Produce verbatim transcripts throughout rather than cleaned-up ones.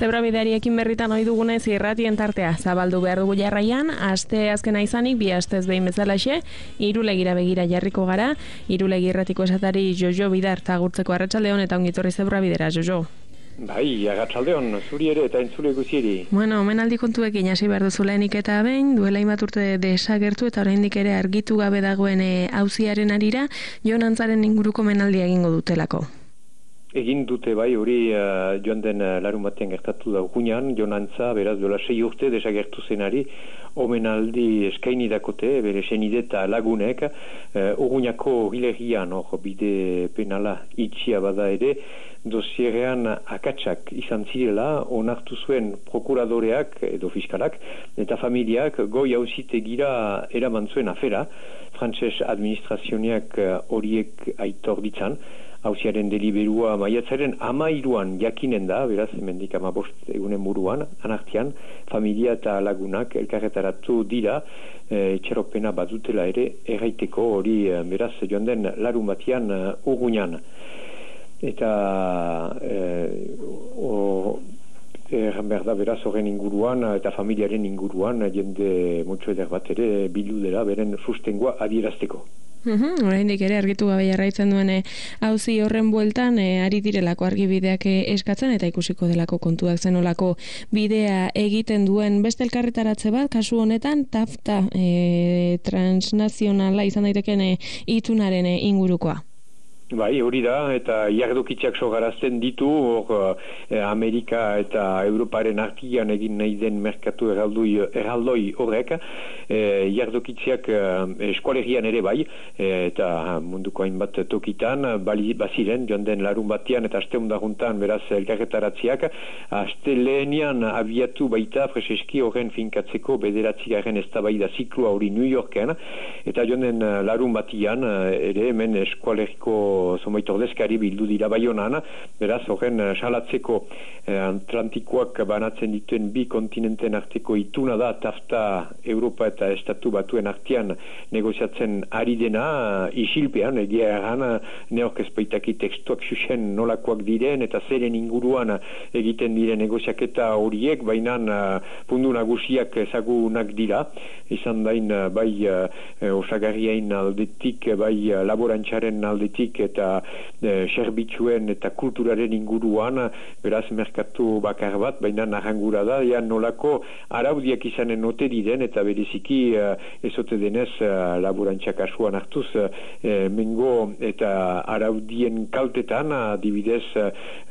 Zebrabideariekin berritan ohi dugunez irratien tartea zabaldu behar dugu jarraian, aste azkena izanik bi astez behin bezalaxe, Irulegira begira jarriko gara, Irulegi irratiko esatari Jojo Bidar tagurtzeko arratsaldeon eta ongitorri Zebrabidera, Jojo. Bai, arratsaldeon, zuri ere eta entzule guztieri. Bueno, omenaldi kontuekin hasi behar duzu lehenik eta behin, duela hainbat urte desagertu eta oraindik ere argitu gabe dagoen auziaren arira, Jon Antzaren inguruko omenaldia egingo dutelako. Egin dute bai, hori uh, joan den uh, larun batean gertatu da Urruñan, Jon Antza, beraz, dola sei urte desagertu zenari, omenaldi eskaini dakote, bere senide eta lagunek, uh, Urruñako hilegian, hor, bide penala itxia bada ere, dosierean akatsak izan zirela, onartu zuen prokuradoreak edo fiskalak, eta familiak goi auzitegira eraman zuen afera, frantses administrazioneak horiek uh, aitor ditzan, hauziaren deliberua maiatzaren amairuan jakinen da, beraz, hemendik amabost egunen buruan, anartian, familia eta lagunak elkarretaratu dira, e, etxeropena badutela ere, erraiteko hori, beraz, joan den larun batian uh, Urruñan. Eta, e, o, erran behar da, beraz, horren inguruan, eta familiaren inguruan, jende motxo eder bat ere, bildu dela, beren sustengoa adierazteko. Uhum, oraindik ere argitu gabe jarraitzen duen auzi horren bueltan e, ari direlako argibideak eskatzen eta ikusiko delako kontuak zenolako bidea egiten duen beste elkarretaratze bat, kasu honetan tafta e, transnazionala izan daiteken e, itunaren e, ingurukoa. Bai, hori da, eta jardokitxak sogarazten ditu, hor eh, Amerika eta Europaren artian egin nahi den merkatu eraldoi, eraldoi horrek, eh, jardokitxak eh, eskualerian ere bai, eh, eta munduko hainbat tokitan, bali, baziren, joan den larun batian eta aste hundaruntan beraz elkarretaratziak, aste lehenian abiatu baita freseski horren finkatzeko bederatzigaren eztabaida ziklua hori New Yorken, eta joan den larun batian ere hemen eskualeriko zomait ordezkari bildu dira Baionan, beraz horren salatzeko eh, Atlantikoak banatzen dituen bi kontinenten arteko ituna da tafta Europa eta Estatu Batuen artean negoziatzen ari dena isilpean, egia erran neok ezpaitaki tekstuak xuxen nolakoak diren eta zeren inguruan egiten diren negoziaketa horiek, baina pundu nagusiak ezagunak dira, izan dain bai uh, osagarriain aldetik, bai laborantzaren aldetik eta e, serbitxuen eta kulturaren inguruan, beraz merkatu bakar bat, baina narrangura da, ja nolako araudiak izanen ote diren eta bereziki e, ezote denez e, laborantza kasuan hartuz e, mengo eta araudien kaltetan, adibidez e,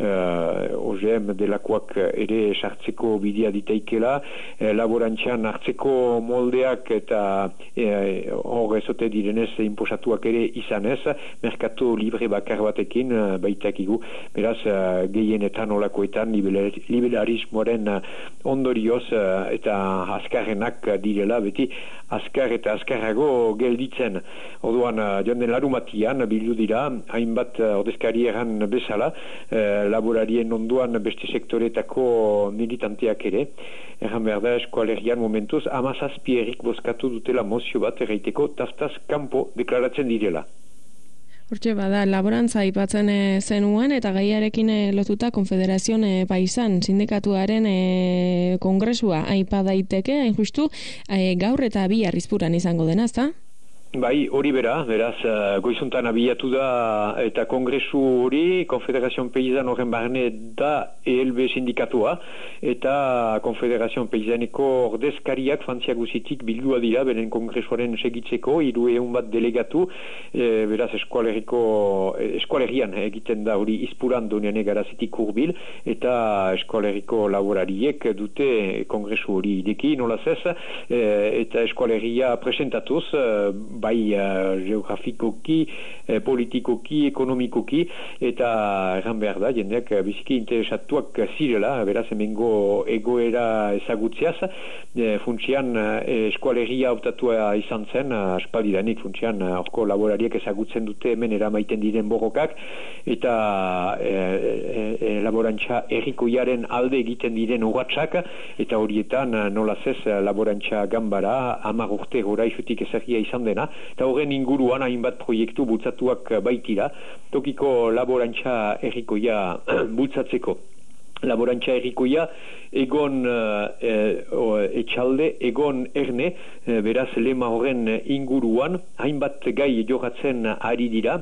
O G M delakoak ere sartzeko bidea ditaikela, e, laborantzan hartzeko moldeak eta hor e, ezote direnez inposatuak ere izanez, merkatu libre bakar batekin uh, baitakigu, beraz uh, gehienetan olakoetan liberalismoaren uh, ondorioz uh, eta azkarrenak uh, direla, beti azkar eta azkarrago gelditzen. Orduan, uh, joan den larumatian bildu dira, hainbat uh, ordezkari erran bezala, uh, laborarien onduan beste sektoretako militanteak ere, erran behar da eskualerian momentuz, amazazpierik bozkatu dutela mozio bat erraiteko taftaz kanpo deklaratzen direla. Hortxe bada, laborantza aipatzen e, zenuen eta gaiarekin e, lotuta Konfederazion e, Paisan sindikatuaren e, kongresua aipa daiteke, hain justu, e, gaur eta bihar Izpuran izango dena, ezta? Bai, hori bera, beraz, uh, goizuntan abiatu da eta kongresu hori, Konfederazion Paisan horren barne da E L B sindikatua, eta Konfederazion Paisaneko ordezkariak Frantzia guzitik bildua dira, beren kongresuaren segitzeko, hiru ehun bat delegatu, e, beraz, eskualeriko, eskualerian egiten da hori Izpuran donean egarazitik urbil, eta eskualeriko laborariek dute kongresu hori ideki, nolaz ez, e, eta eskualeria presentatuz, bai uh, geografikoki, eh, politikoki, ekonomikoki, eta erran behar da, jendeak biziki interesatuak zirela, beraz hemengo egoera ezagutzeaz, eh, funtsian eh, eskualeria hautatua izan zen, aspaldidanik funtsian horko laborariek ezagutzen dute hemen eramaiten diren borrokak, eta eh, eh, laborantza errikoiaren alde egiten diren urratsak, eta horietan nolaz ez laborantza gambara, hamar urte gora isutik ezagia izan dena, eta horren inguruan hainbat proiektu bultzatuak baitira, tokiko laborantza errikoia bultzatzeko. laborantza errikoia, egon uh, uh, etxalde, egon erne, uh, beraz lema horren inguruan, hainbat gai jogatzen ari dira,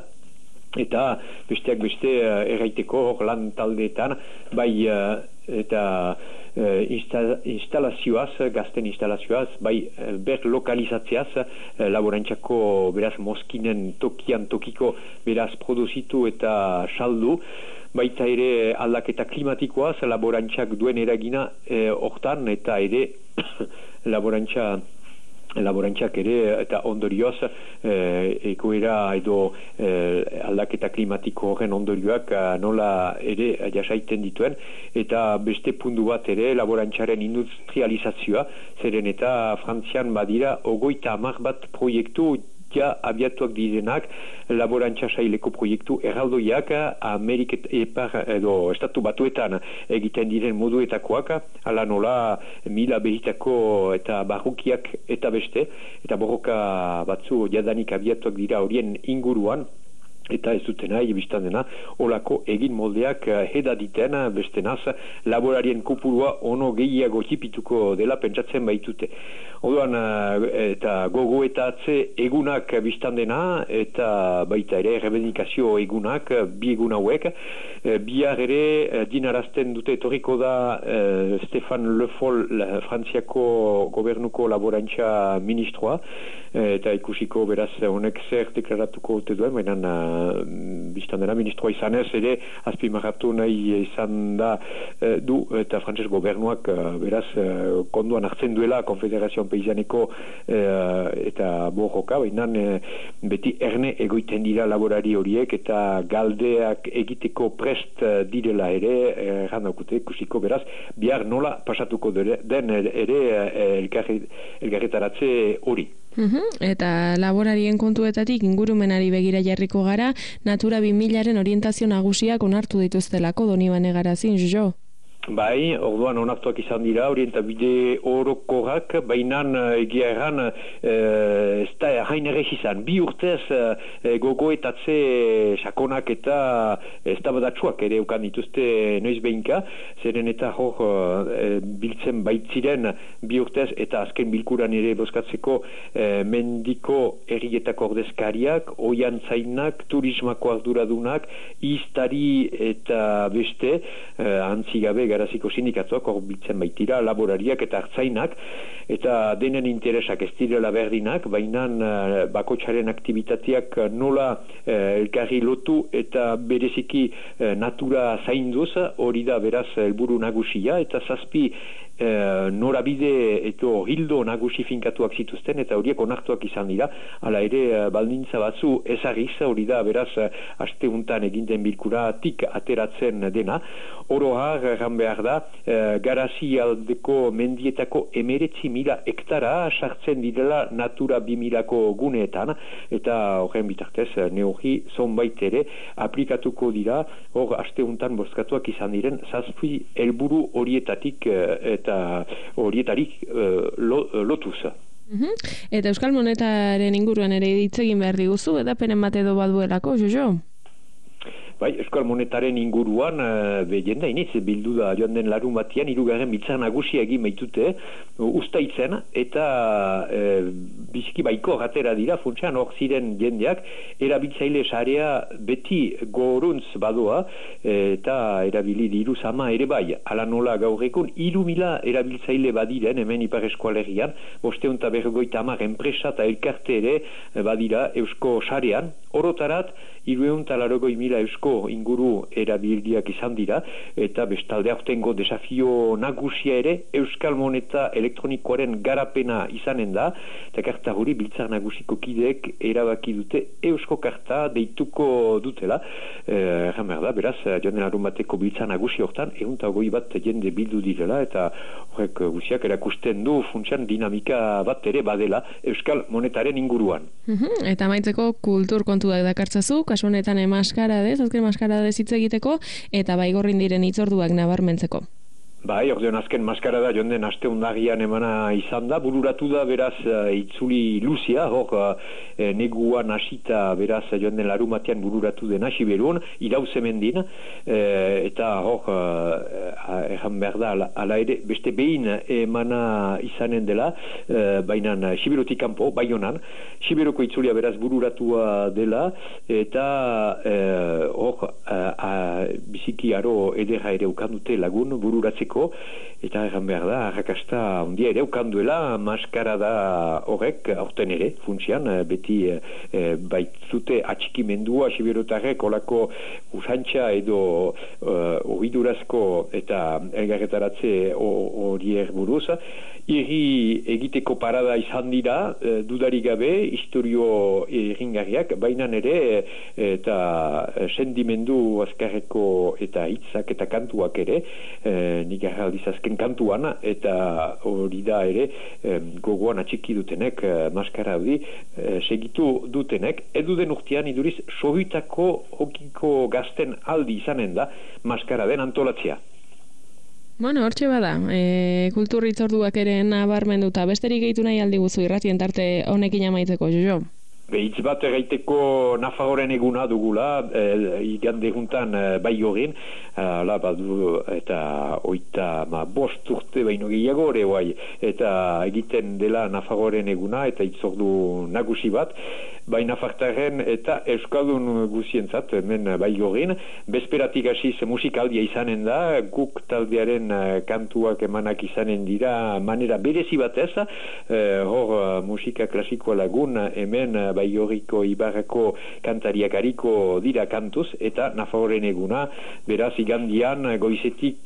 eta besteak beste uh, erraiteko hor lan taldeetan, bai uh, eta uh, insta, instalazioaz, gazten instalazioaz, bai uh, ber lokalizatzeaz, uh, laborantzako beraz moskinen tokian tokiko beraz produzitu eta saldu, baita ere aldaketa klimatikoaz, laborantzak duen eragina e, hortan, eta ere laborantza laborantzak ere eta ondorioz e, egoera edo e, aldaketa klimatiko horren ondorioak nola ere jasaiten dituen, eta beste puntu bat ere laborantzaren industrializazioa, zeren eta Frantzian badira ogoita hamar bat proiektu ja abiatuak direnak laborantza saileko proiektu erraldoiak Ameriket epar edo estatu batuetan egiten diren moduetakoak, ala nola mila behitako eta barrukiak eta beste, eta borroka batzu jadanik abiatuak dira horien inguruan, eta ez duten nahi biztan dena olako egin moldeak hedaditen bestenaz laborarien kopurua ono gehiago txipituko dela pentsatzen baitute. Oduan eta gogoetatze egunak biztan dena eta baita ere rebendikazio egunak bi egun hauek, bihar ere dinarazten dute etorriko da Stefan Le Foll, Frantziako gobernuko laborantza ministroa, eta ikusiko beraz honek zer deklaratuko ote duen, baina biztan dena ministroa izanez ere azpimarratu nahi izan da e, du eta frantses gobernuak e, beraz e, konduan hartzen duela Konfederazioan Peisaneko e, eta borroka, baina e, beti erne egoiten dira laborari horiek eta galdeak egiteko prest direla ere errandaukute ikusiko beraz bihar nola pasatuko den ere elgarretaratze hori. Uhum, eta laborarien kontuetatik ingurumenari begira jarriko gara, Natura bi milaren orientazio nagusiak onartu dituztelako Donibane Garazin, jo? Bai, orduan onartuak izan dira, orientabide orokorrak, bainan egia erran ez da hain errez izan. Bi urtez e, gogoetatze sakonak eta ez da badatsuak ere ukan dituzte noiz behinka, zeren eta hor e, biltzen baitziren bi urtez eta azken bilkuran ere bozkatzeko e, mendiko errietako ordezkariak, oian zainak, turismako arduradunak, iztari eta beste, e, antzigabe Garaziko sindikatuak hor biltzen baitira, laborariak eta hartzainak, eta denen interesak ez direla berdinak, baina uh, bakotsaren aktivitateak nola uh, elkarri lotu eta bereziki uh, natura zainduz, hori da beraz helburu nagusia, eta zazpi uh, norabide eto hildo nagusi finkatuak zituzten, eta horiek onartuak izan dira, hala ere uh, baldintza batzu ezagiz, hori da beraz uh, aste untan eginten bilkuratik ateratzen dena, oro har, erran behar da, uh, Garazi aldeko mendietako emeretzi mila hektara sartzen direla Natura bi milako guneetan, eta horren bitartez neurri zonbait ere aplikatuko dira, hor aste untan bozkatuak izan diren zazpi helburu horietatik eta horietarik uh, lotuz. Uhum. Eta Euskal Monetaren inguruan ere hitz egin behar diguzu, edapenen bat edo baduelako, Jojo? Bai, Euskal Monetaren inguruan uh, be jenda iniz bildu da joan den larun batian hirugarren biltzar nagusia egin baitute uh, ustaitzen eta uh, biziki baiko gatera dira funtsan hor ziren jendeak erabiltzaile sarea beti goruntz badoa eta erabili diru sama ere bai, ala nola gaur egun hiru mila erabiltzaile badiren hemen Ipar Eskualerian, bosteun eta berrogeita hamar enpresa eta elkarte ere badira Eusko sarean, orotarat hiruehun eta laurogei mila eusko inguru erabiliak izan dira, eta bestalde aurtengo desafio nagusia ere Euskal Moneta elektronikoaren garapena izanen da, eta karta hori biltzar nagusiko kideek erabaki dute eusko karta deituko dutela. Erran behar da, beraz, joan den larun bateko biltzar nagusi hortan, ehun eta hogei bat jende bildu direla, eta horrek guziak erakusten du funtsan dinamika bat ere badela Euskal Monetaren inguruan. Uhum, eta maitzeko kultur kontuak dakartzazu, kasu honetan emaskaradez, azken emaskaradez hitz egiteko, eta baigorrin diren hitzorduak nabarmentzeko. Bai, ordeon azken maskarada joan den aste undagian emana izan da, bururatu da beraz itzuli luzia, hor e, neguan hasita beraz joan den larumatean bururatu den hasi berun, irauze mendin, e, eta hor erran behar da, ala, ala ere, beste behin emana izanen dela, e, bainan Siberotik kanpo, Baionan, Siberoko itzulia beraz bururatua dela, eta e, hor biziki aro edera ere ukandute lagun bururatzeko, eta egan behar da, arrakasta ondia ere ukanduela, maskara da horrek, aurten ere, funtsian, beti e, baitzute atxikimendua, siberotarrek, olako usantxa edo horridurazko eta elgarretaratze horiek buruz, irri egiteko parada izan dira, e, dudarik gabe, historio erringarriak, baina ere, eta sendimendu azkarreko eta hitzak eta kantuak ere, e, nik aldiz azken kantuan, eta hori da ere, e, gogoan atxiki dutenek, e, maskara hori, e, segitu dutenek, edu den urtean iduriz, sobitako hokiko gazten aldi izanen da, maskara den antolatzea. Bueno, hortxe bada, e, kulturritzorduak ere nabarmenduta, besterik gehitu nahi aldi guzu irratien tarte honekin amaitzeko, Jojo? Behitz bat erraiteko Nafarroren eguna dugula, e, igande juntan e, bai horren, ala badu eta oita ma, bost urte baino gehiago ere bai, eta egiten dela Nafarroren eguna eta itzordu nagusi bat, bai Nafartarren eta Euskaldun guzientzat, hemen bai horren, bezperatik hasiz musikaldia izanen da, guk taldearen kantuak emanak izanen dira manera berezi batez, e, hor musika klasikoa lagun hemen bai horriko ibarrako kantariak hariko dira kantuz, eta Nafarroren eguna, beraz igandian goizetik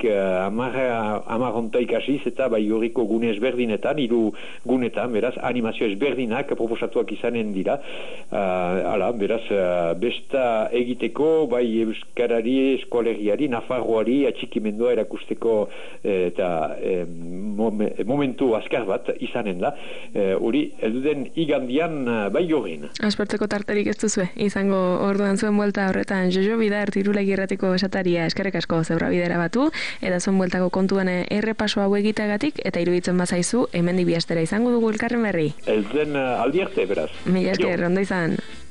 amarronta ikasiz eta bai horriko gune ezberdinetan, hiru gunetan, beraz animazio ezberdinak proposatuak izanen dira, uh, ala, beraz uh, besta egiteko, bai euskarari, eskolegiari, Nafarroari atxikimendua erakusteko eh, eta eh, mom momentu azkar bat izanen da, hori eh, elduden igandian uh, bai horren. Aspertzeko tarterik ez duzue, izango orduan zuen buelta horretan Jojo Bidart Irulegi Irratiko esataria eskerrik asko zebra bidera batu, eta zuen bueltako kontuan errepaso hau egiteagatik, eta iruditzen bazaizu, hemen dibiastera izango dugu elkarren berri. Elden uh, aldi arte, beraz. Mila esker, ondo izan.